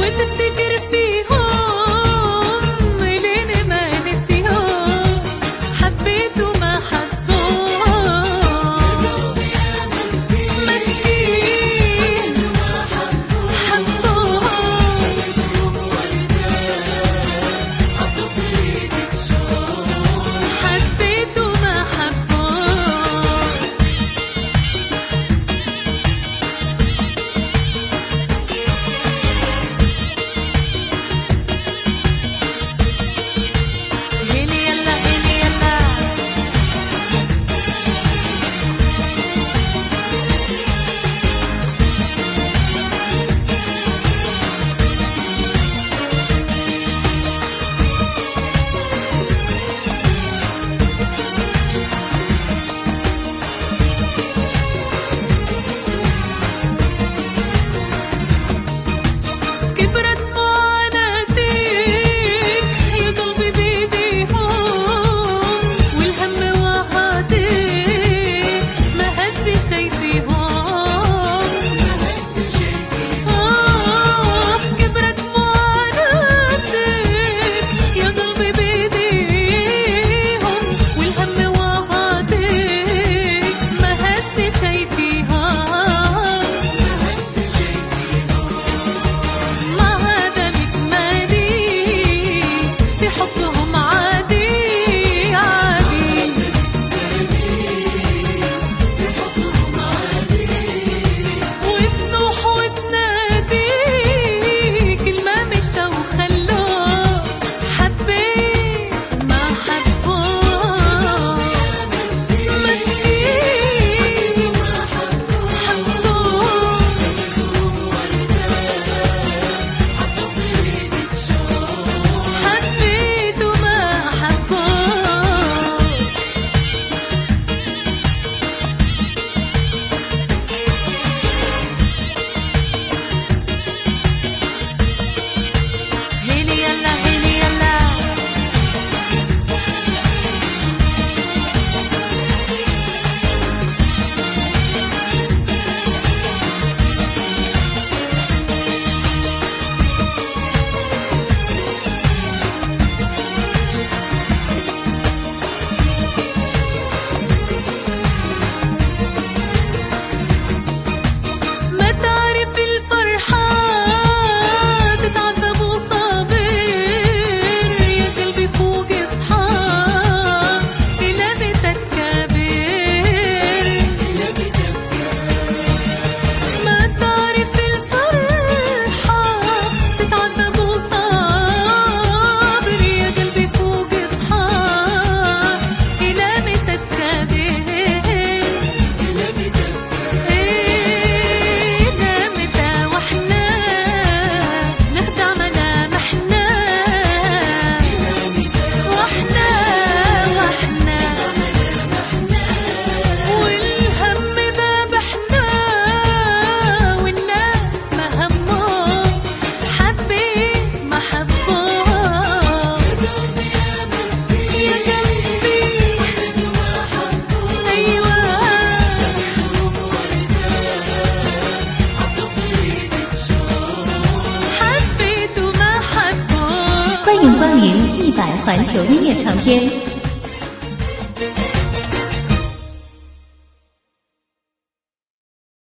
وتفتكر فيهم لين ما نسيهم، حبيت وما حبوه. مسكين حبوه، حبيت وما حبوه. هيلي يلا هيلي يلا، كبرت معاناتك يا قلبي بيديهم، والهم وعاتك ما هز شي فيهم. كبرت معاناتك يا قلبي بيديهم، والهم وعاتك ما هز شي فيهم. ما هذا مكمالي في حبهم عادي عادي، وتنوح وتنادي كلمة مشى وخلوه، حبيت ما حبوه. مسكين حبوه، حبيت وما حبوه. هيلي يلا هيلي يلا، ما تعرف الفرحة تتعذب وصابر، يا قلبي فوق اصحى إلى بيتك كابر. ما تعرف الفرحة تتعذب وصابر، يا قلبي فوق اصحى إلى بيتك كابر. إلى متى وإحنا نخدع ملامحنا، وإحنا والهم ذابحنا، والناس ما همهم، حبيت ما حبوه. يا قلبي أيوة، حبيت وما حبوه. 欢迎光临100环球音乐唱片